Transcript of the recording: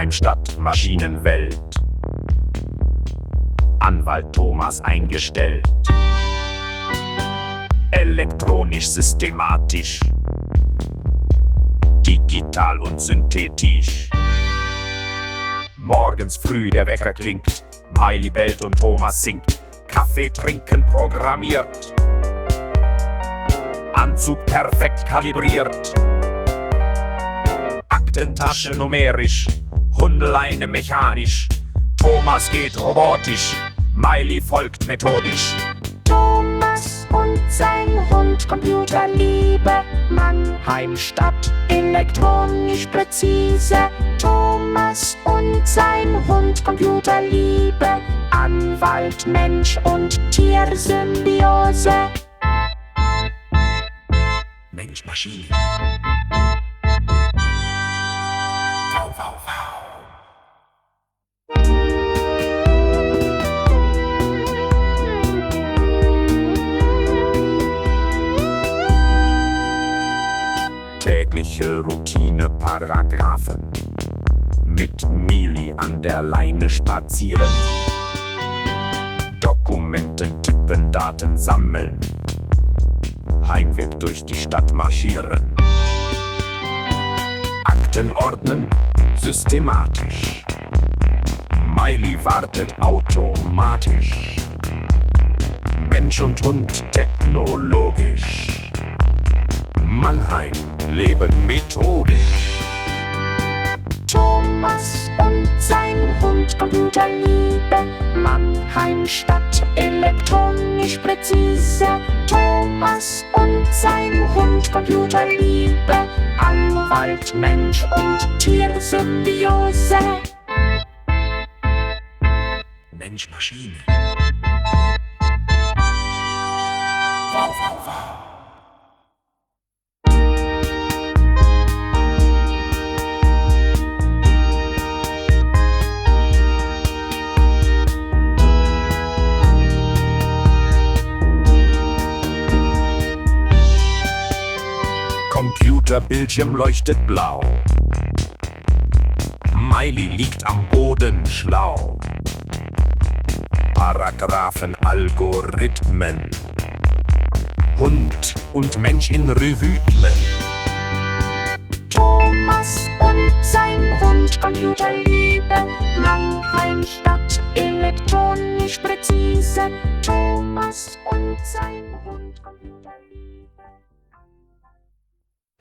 Mannheim Stadt Maschinenwelt. Anwalt Thomas eingestellt. Elektronisch, systematisch, digital und synthetisch. Morgens früh der Wecker klingt, Miley bellt und Thomas singt. Kaffee trinken programmiert, Anzug perfekt kalibriert. Aktentasche numerisch, Hundeleine mechanisch. Thomas geht robotisch, Miley folgt methodisch. Thomas und sein Hund Computerliebe, Mannheim Stadt elektronisch präzise. Thomas und sein Hund Computerliebe, Anwalt Mensch und Tiersymbiose. Mensch, Maschine. Wow, wow, wow. Tägliche Routine-Paragraphen. Mit Mili an der Leine spazieren. Dokumenten tippen, Daten sammeln. Heimweg durch die Stadt marschieren. Akten ordnen, systematisch. Miley wartet automatisch. Mensch und Hund technologisch. Mannheim leben methodisch. Thomas und sein Hund Computerliebe, Mannheim Stadt elektronisch präzise. Thomas und sein Hund Computerliebe, Anwalt Mensch und Tiersymbiose. Mensch, Maschine. Wow, wow, wow. Computerbildschirm leuchtet blau. Miley liegt am Boden schlau. Paragraphen, Algorithmen. Hund und Mensch in Revütmen. Thomas und sein Hund Computerliebe, Mannheim Stadt elektronisch präzise. Thomas und sein Hund Computerliebe.